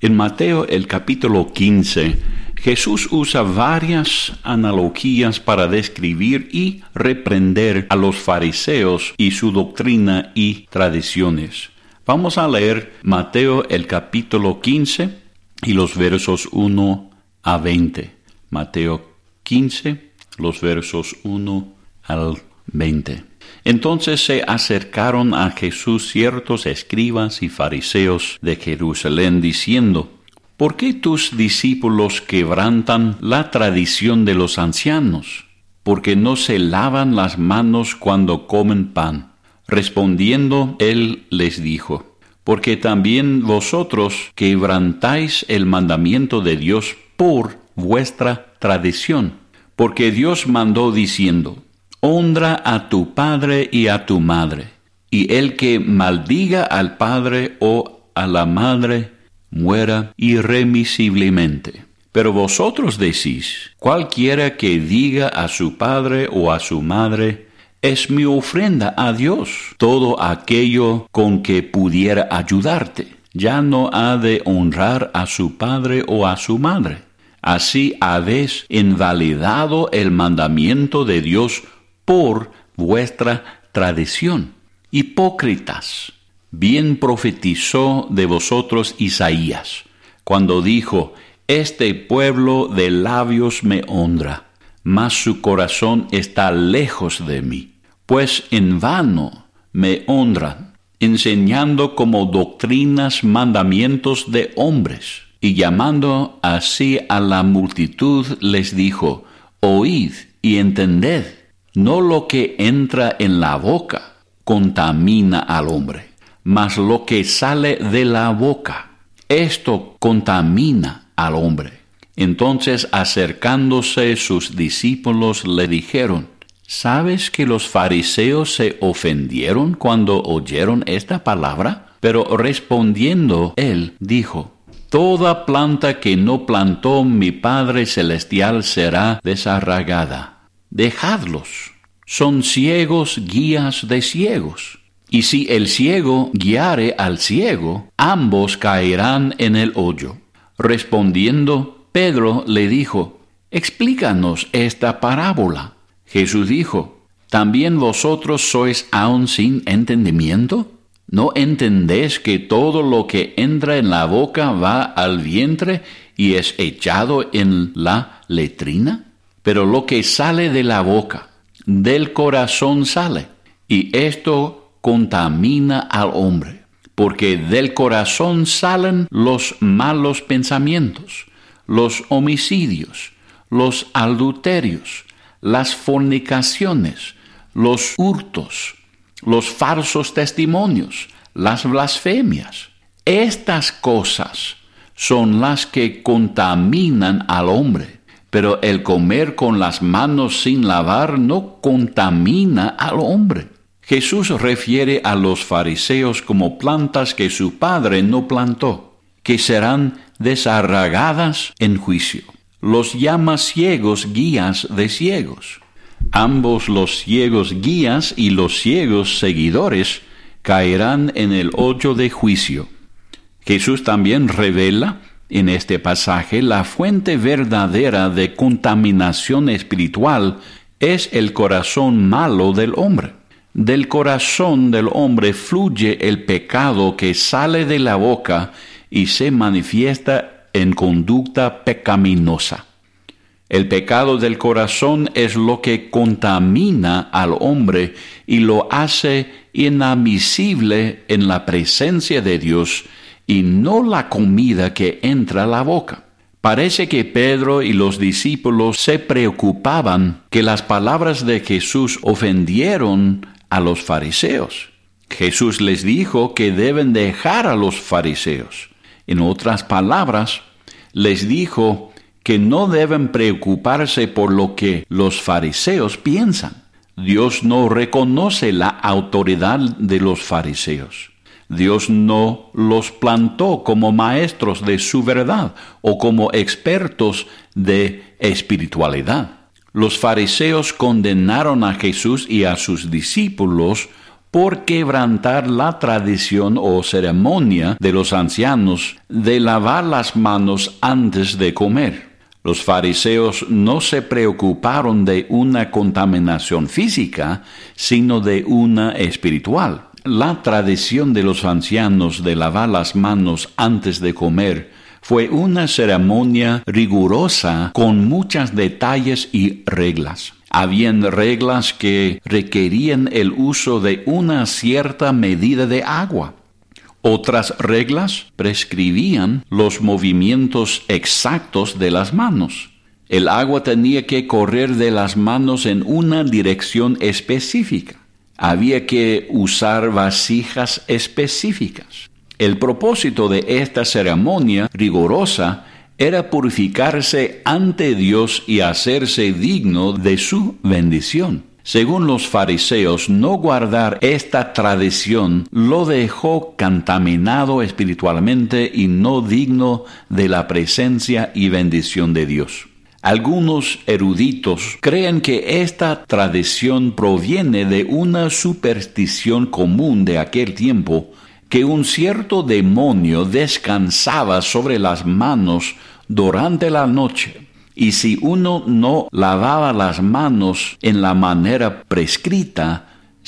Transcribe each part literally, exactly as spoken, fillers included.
En Mateo, el capítulo quince, Jesús usa varias analogías para describir y reprender a los fariseos y su doctrina y tradiciones. Vamos a leer Mateo, el capítulo quince y los versos uno a veinte. Mateo quince, los versos uno al veinte. Entonces se acercaron a Jesús ciertos escribas y fariseos de Jerusalén, diciendo: ¿Por qué tus discípulos quebrantan la tradición de los ancianos? Porque no se lavan las manos cuando comen pan. Respondiendo, él les dijo: Porque también vosotros quebrantáis el mandamiento de Dios por vuestra tradición. Porque Dios mandó diciendo: Honra a tu padre y a tu madre, y el que maldiga al padre o a la madre muera irremisiblemente. Pero vosotros decís: cualquiera que diga a su padre o a su madre, es mi ofrenda a Dios, todo aquello con que pudiera ayudarte, ya no ha de honrar a su padre o a su madre. Así habéis invalidado el mandamiento de Dios por vuestra tradición. Hipócritas, bien profetizó de vosotros Isaías, cuando dijo: Este pueblo de labios me honra, mas su corazón está lejos de mí. Pues en vano me honran, enseñando como doctrinas mandamientos de hombres. Y llamando así a la multitud les dijo: Oíd y entended. No lo que entra en la boca contamina al hombre, mas lo que sale de la boca, esto contamina al hombre. Entonces, acercándose sus discípulos, le dijeron: ¿Sabes que los fariseos se ofendieron cuando oyeron esta palabra? Pero respondiendo él, dijo: Toda planta que no plantó mi Padre Celestial será desarraigada. Dejadlos, son ciegos guías de ciegos. Y si el ciego guiare al ciego, ambos caerán en el hoyo. Respondiendo, Pedro le dijo: Explícanos esta parábola. Jesús dijo: ¿También vosotros sois aún sin entendimiento? ¿No entendéis que todo lo que entra en la boca va al vientre y es echado en la letrina? Pero lo que sale de la boca, del corazón sale, y esto contamina al hombre, porque del corazón salen los malos pensamientos, los homicidios, los adulterios, las fornicaciones, los hurtos, los falsos testimonios, las blasfemias. Estas cosas son las que contaminan al hombre. Pero el comer con las manos sin lavar no contamina al hombre. Jesús refiere a los fariseos como plantas que su padre no plantó, que serán desarraigadas en juicio. Los llama ciegos guías de ciegos. Ambos, los ciegos guías y los ciegos seguidores, caerán en el hoyo de juicio. Jesús también revela en este pasaje la fuente verdadera de contaminación espiritual es el corazón malo del hombre. Del corazón del hombre fluye el pecado que sale de la boca y se manifiesta en conducta pecaminosa. El pecado del corazón es lo que contamina al hombre y lo hace inadmisible en la presencia de Dios, y no la comida que entra a la boca. Parece que Pedro y los discípulos se preocupaban que las palabras de Jesús ofendieron a los fariseos. Jesús les dijo que deben dejar a los fariseos. En otras palabras, les dijo que no deben preocuparse por lo que los fariseos piensan. Dios no reconoce la autoridad de los fariseos. Dios no los plantó como maestros de su verdad o como expertos de espiritualidad. Los fariseos condenaron a Jesús y a sus discípulos por quebrantar la tradición o ceremonia de los ancianos de lavar las manos antes de comer. Los fariseos no se preocuparon de una contaminación física, sino de una espiritual. La tradición de los ancianos de lavar las manos antes de comer fue una ceremonia rigurosa con muchos detalles y reglas. Habían reglas que requerían el uso de una cierta medida de agua. Otras reglas prescribían los movimientos exactos de las manos. El agua tenía que correr de las manos en una dirección específica. Había que usar vasijas específicas. El propósito de esta ceremonia rigurosa era purificarse ante Dios y hacerse digno de su bendición. Según los fariseos, no guardar esta tradición lo dejó contaminado espiritualmente y no digno de la presencia y bendición de Dios. Algunos eruditos creen que esta tradición proviene de una superstición común de aquel tiempo, que un cierto demonio descansaba sobre las manos durante la noche. Y si uno no lavaba las manos en la manera prescrita,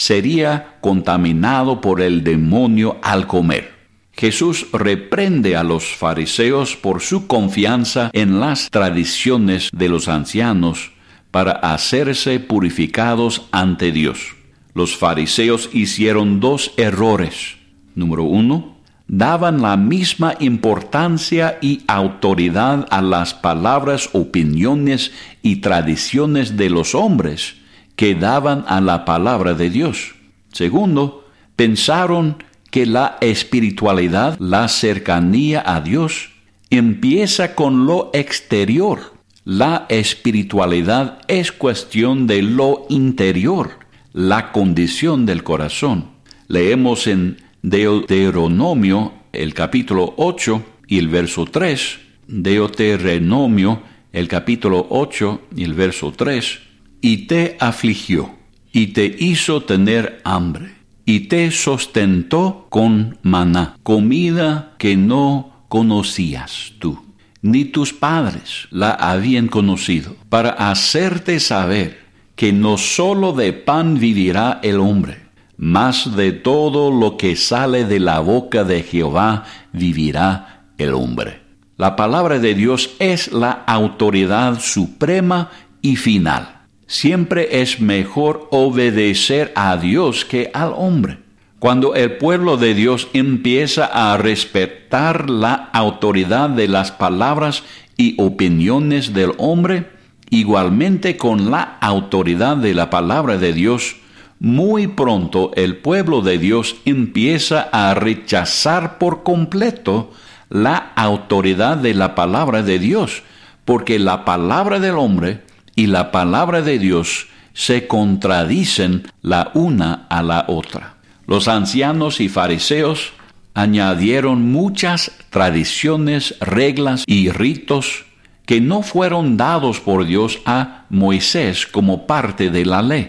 sería contaminado por el demonio al comer. Jesús reprende a los fariseos por su confianza en las tradiciones de los ancianos para hacerse purificados ante Dios. Los fariseos hicieron dos errores. Número uno, daban la misma importancia y autoridad a las palabras, opiniones y tradiciones de los hombres que daban a la palabra de Dios. Segundo, pensaron que la espiritualidad, la cercanía a Dios, empieza con lo exterior. La espiritualidad es cuestión de lo interior, la condición del corazón. Leemos en Deuteronomio, el capítulo ocho y el verso tres, Deuteronomio, el capítulo ocho y el verso tres, y te afligió, y te hizo tener hambre, y te sustentó con maná, comida que no conocías tú, ni tus padres la habían conocido, para hacerte saber que no solo de pan vivirá el hombre, mas de todo lo que sale de la boca de Jehová vivirá el hombre. La palabra de Dios es la autoridad suprema y final. Siempre es mejor obedecer a Dios que al hombre. Cuando el pueblo de Dios empieza a respetar la autoridad de las palabras y opiniones del hombre, igualmente con la autoridad de la palabra de Dios, muy pronto el pueblo de Dios empieza a rechazar por completo la autoridad de la palabra de Dios, porque la palabra del hombre y la palabra de Dios se contradicen la una a la otra. Los ancianos y fariseos añadieron muchas tradiciones, reglas y ritos que no fueron dados por Dios a Moisés como parte de la ley.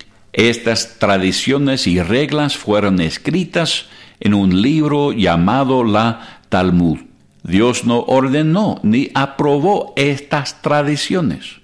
Estas tradiciones y reglas fueron escritas en un libro llamado la Talmud. Dios no ordenó ni aprobó estas tradiciones.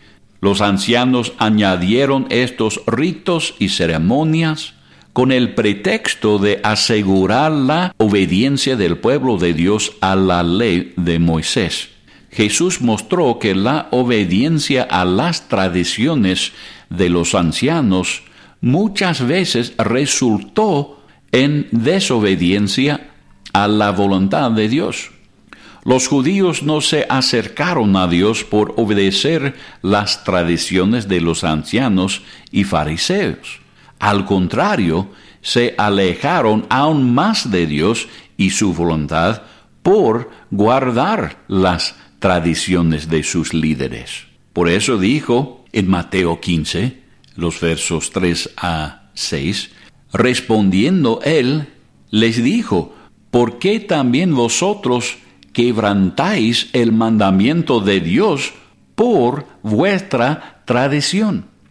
Los ancianos añadieron estos ritos y ceremonias con el pretexto de asegurar la obediencia del pueblo de Dios a la ley de Moisés. Jesús mostró que la obediencia a las tradiciones de los ancianos muchas veces resultó en desobediencia a la voluntad de Dios. Los judíos no se acercaron a Dios por obedecer las tradiciones de los ancianos y fariseos. Al contrario, se alejaron aún más de Dios y su voluntad por guardar las tradiciones de sus líderes. Por eso dijo en Mateo quince, los versos tres a seis, respondiendo él, les dijo, ¿por qué también vosotros quebrantáis el mandamiento de Dios por vuestra tradición?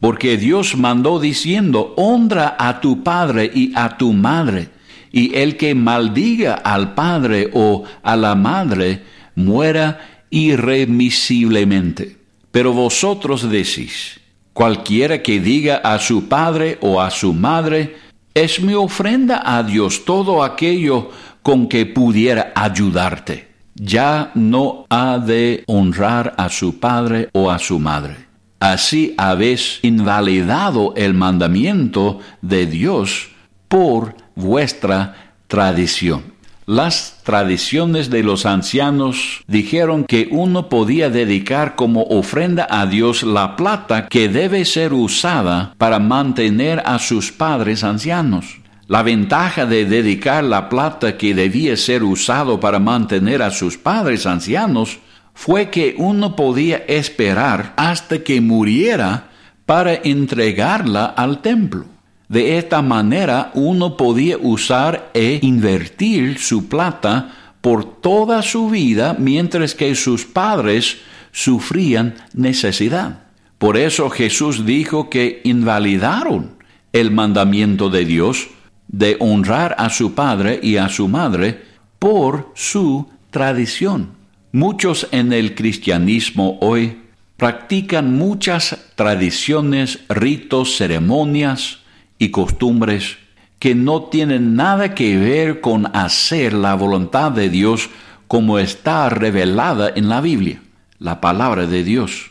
porque Dios mandó diciendo, honra a tu padre y a tu madre, y el que maldiga al padre o a la madre, muera irremisiblemente. Pero vosotros decís, cualquiera que diga a su padre o a su madre, es mi ofrenda a Dios todo aquello con que pudiera ayudarte, ya no ha de honrar a su padre o a su madre. Así habéis invalidado el mandamiento de Dios por vuestra tradición. Las tradiciones de los ancianos dijeron que uno podía dedicar como ofrenda a Dios la plata que debe ser usada para mantener a sus padres ancianos. La ventaja de dedicar la plata que debía ser usado para mantener a sus padres ancianos fue que uno podía esperar hasta que muriera para entregarla al templo. De esta manera uno podía usar e invertir su plata por toda su vida mientras que sus padres sufrían necesidad. Por eso Jesús dijo que invalidaron el mandamiento de Dios de honrar a su padre y a su madre por su tradición. Muchos en el cristianismo hoy practican muchas tradiciones, ritos, ceremonias y costumbres que no tienen nada que ver con hacer la voluntad de Dios como está revelada en la Biblia, la palabra de Dios.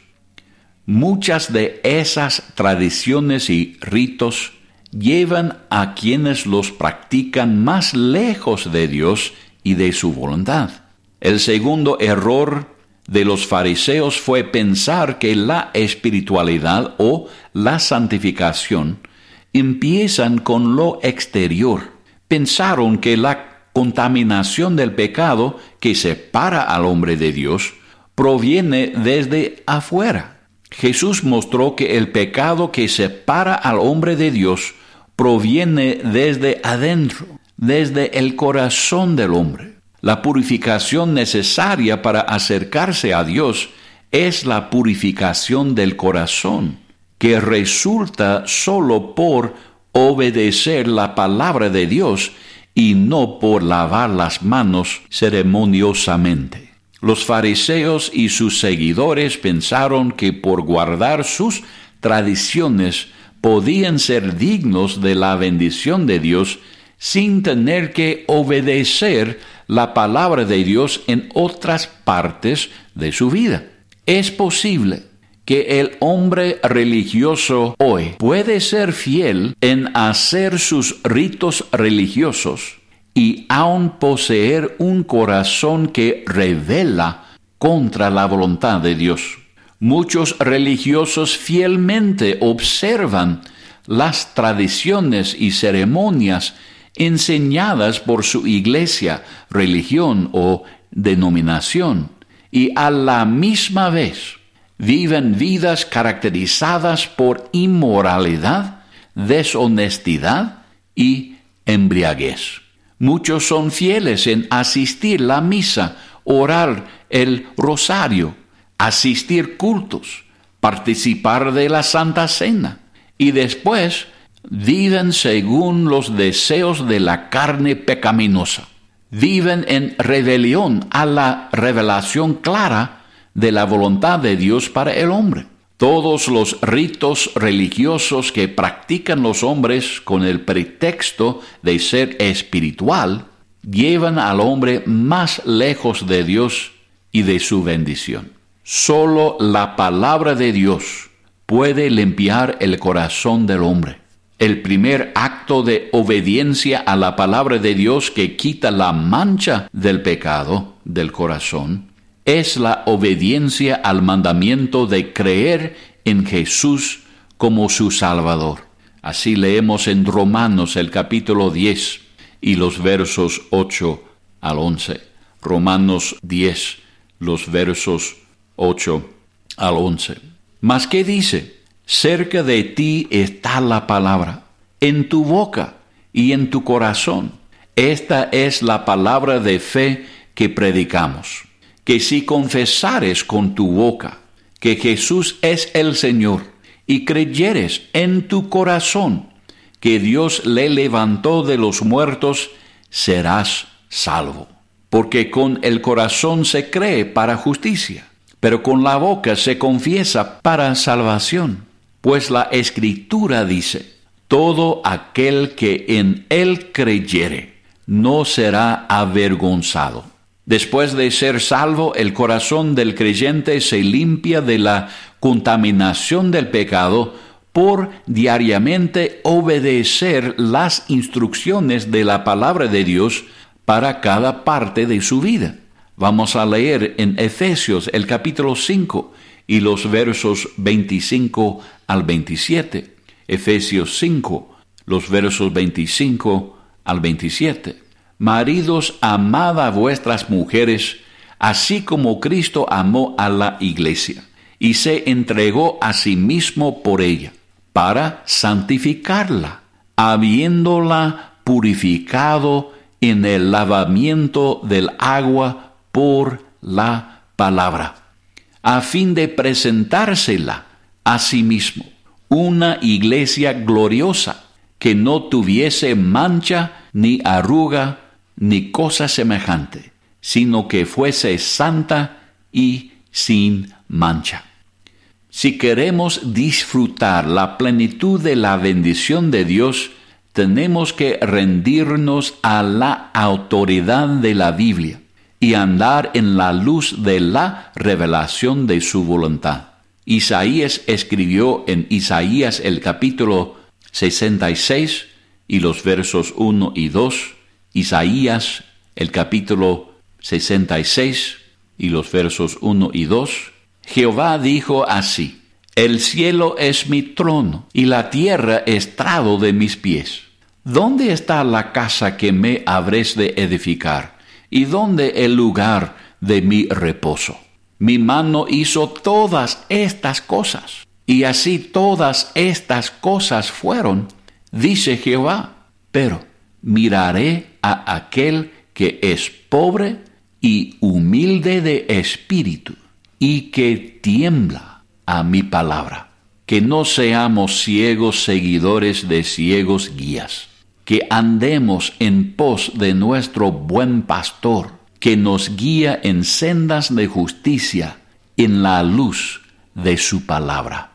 Muchas de esas tradiciones y ritos llevan a quienes los practican más lejos de Dios y de su voluntad. El segundo error de los fariseos fue pensar que la espiritualidad o la santificación empiezan con lo exterior. Pensaron que la contaminación del pecado que separa al hombre de Dios proviene desde afuera. Jesús mostró que el pecado que separa al hombre de Dios proviene desde adentro, desde el corazón del hombre. La purificación necesaria para acercarse a Dios es la purificación del corazón, que resulta solo por obedecer la palabra de Dios y no por lavar las manos ceremoniosamente. Los fariseos y sus seguidores pensaron que por guardar sus tradiciones podían ser dignos de la bendición de Dios sin tener que obedecer la palabra de Dios en otras partes de su vida. Es posible que el hombre religioso hoy puede ser fiel en hacer sus ritos religiosos y aún poseer un corazón que rebela contra la voluntad de Dios. Muchos religiosos fielmente observan las tradiciones y ceremonias enseñadas por su iglesia, religión o denominación, y a la misma vez viven vidas caracterizadas por inmoralidad, deshonestidad y embriaguez. Muchos son fieles en asistir a la misa, orar el rosario, asistir cultos, participar de la Santa Cena, y después viven según los deseos de la carne pecaminosa. Viven en rebelión a la revelación clara de la voluntad de Dios para el hombre. Todos los ritos religiosos que practican los hombres con el pretexto de ser espiritual llevan al hombre más lejos de Dios y de su bendición. Solo la palabra de Dios puede limpiar el corazón del hombre. El primer acto de obediencia a la palabra de Dios que quita la mancha del pecado del corazón es la obediencia al mandamiento de creer en Jesús como su Salvador. Así leemos en Romanos el capítulo diez y los versos ocho al once. Romanos diez, los versos ocho al once. ¿Mas qué dice? Cerca de ti está la palabra, en tu boca y en tu corazón. Esta es la palabra de fe que predicamos. Que si confesares con tu boca que Jesús es el Señor y creyeres en tu corazón que Dios le levantó de los muertos, serás salvo. Porque con el corazón se cree para justicia, pero con la boca se confiesa para salvación. Pues la Escritura dice, todo aquel que en él creyere no será avergonzado. Después de ser salvo, el corazón del creyente se limpia de la contaminación del pecado por diariamente obedecer las instrucciones de la palabra de Dios para cada parte de su vida. Vamos a leer en Efesios el capítulo cinco y los versos veinticinco al veintisiete. Efesios cinco, los versos veinticinco al veintisiete. Maridos, amad a vuestras mujeres, así como Cristo amó a la iglesia, y se entregó a sí mismo por ella, para santificarla, habiéndola purificado en el lavamiento del agua por la palabra, a fin de presentársela a sí mismo, una iglesia gloriosa, que no tuviese mancha, ni arruga, ni cosa semejante, sino que fuese santa y sin mancha. Si queremos disfrutar la plenitud de la bendición de Dios, tenemos que rendirnos a la autoridad de la Biblia y andar en la luz de la revelación de su voluntad. Isaías escribió en Isaías el capítulo sesenta y seis y los versos uno y dos, Isaías el capítulo sesenta y seis y los versos uno y dos, Jehová dijo así: el cielo es mi trono y la tierra estrado de mis pies. ¿Dónde está la casa que me habréis de edificar? ¿Y dónde el lugar de mi reposo? Mi mano hizo todas estas cosas, y así todas estas cosas fueron, dice Jehová. Pero miraré a aquel que es pobre y humilde de espíritu, y que tiembla a mi palabra. Que no seamos ciegos seguidores de ciegos guías, que andemos en pos de nuestro buen pastor, que nos guía en sendas de justicia, en la luz de su palabra.